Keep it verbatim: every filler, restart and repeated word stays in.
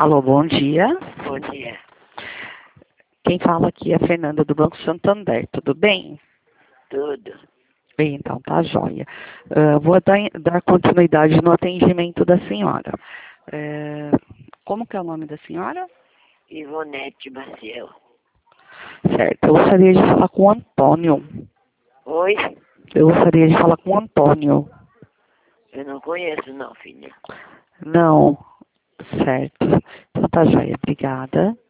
Alô, bom dia. Bom dia. Quem fala aqui é a Fernanda do Banco Santander, tudo bem? Tudo. Bem, então tá jóia. Uh, vou dar, dar continuidade no atendimento da senhora. É, como que é o nome da senhora? Ivonete Maciel. Certo, eu gostaria de falar com o Antônio. Oi? Eu gostaria de falar com o Antônio. Eu não conheço não, filha. Não, certo. Então tá jóia, obrigada.